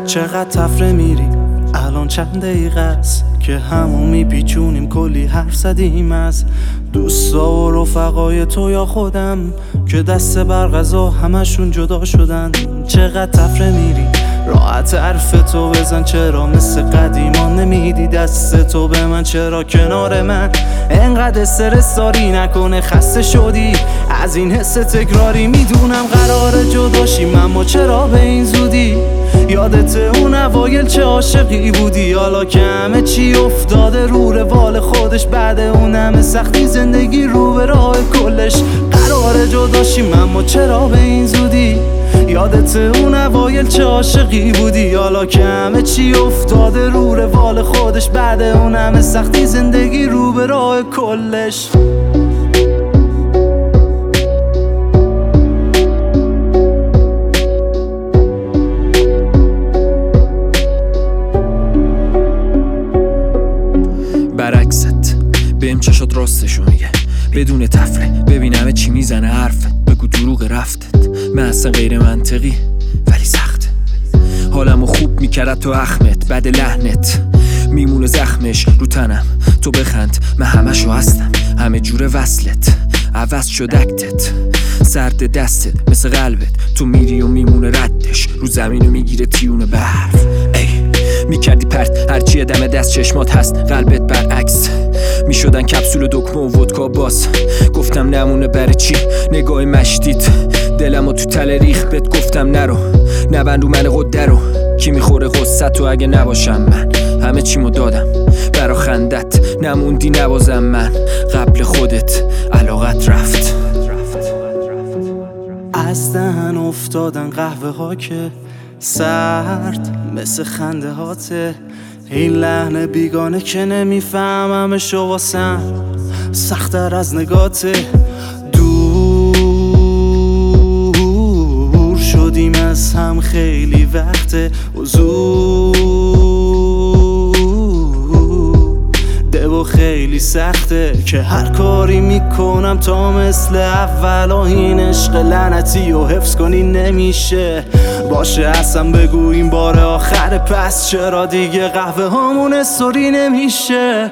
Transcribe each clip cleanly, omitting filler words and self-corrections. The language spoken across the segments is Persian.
چقدر تفره میری الان چند دقیقه است که همون میپیچونیم کلی حرف زدیم از دوستا و رفقای تو یا خودم که دست بر غذا همشون جدا شدن. چقدر تفره میری راحت حرف تو بزن، چرا مثل قدیما نمیدی دست تو به من؟ چرا کنار من انقدر استرس داری؟ نکنه خسته شدی از این حس تکراری؟ میدونم قرار جداشیم اما چرا به این زودی؟ یادت اون اوایل چه عاشقی بودی؟ حالا که همه چی افتاده رو روال خودش، بعد اون همه سختی زندگی رو به راه کلش. قرار جداشیم اما چرا به این زودی؟ یادت اون اوایل چه عاشقی بودی؟ حالا که همه چی افتاده رو روال خودش، بعد اون همه سختی زندگی رو به راه کلش. برعکست بهم چشات راستشو میگه بدون تفره، ببین همه چی میزنه حرفت، بگو دروغ رفتت. من اصلا غیر منطقی ولی سخته، حالمو خوب میکرد تو اخمت، بعد لحنت میمونه زخمش رو تنم. تو بخند من همشو هستم، همه جور وصلت عوض شد اکتت، سرد دستت مثل قلبت، تو میری و میمونه ردش رو زمین و میگیره تیون برف. ای میکردی پرت هرچی دم دست چشمات هست، قلبت برعکس میشدن کپسول و دکمه و ودکا باز. گفتم نمونه برای چی نگاه مشتیت، دلمو تو تله ریخ بهت گفتم نرو، نبند رو من قده رو. کی میخوره غصت و اگه نباشم من همه چیمو دادم برا خندت، نموندی نبازم من قبل خودت علاقت رفت. از دهن افتادن قهوه ها که سرد مثل خنده هاته، این لحن بیگانه که نمیفهممش و واسم سخت‌تر از نگاته. دور شدیم از هم خیلی وقته، و خیلی سخته که هر کاری میکنم تا مثل اول و این عشق لعنتی و حفظ کنی نمیشه. باشه اصلا بگو این بار آخر، پس چرا دیگه قهوه هامون استوری نمیشه؟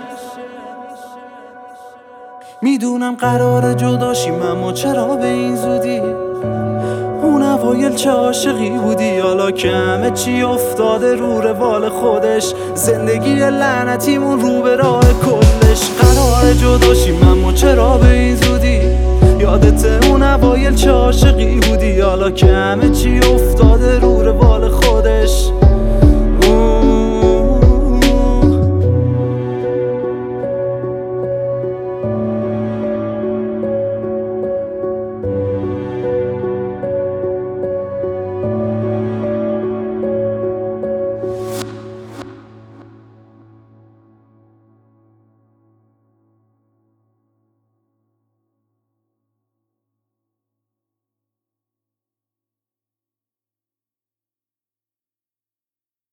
میدونم قرار جداشیم اما چرا به این زودی؟ اون اوایل چه عاشقی بودی؟ حالا که همه چی افتاده رو روال خودش، زندگی لعنتیمون رو به راه کلش. قرار جداشیم اما چرا به این زودی؟ یادت اون اوایل چه عاشقی بودی؟ حالا که همه چی افتاده رو روال خودش.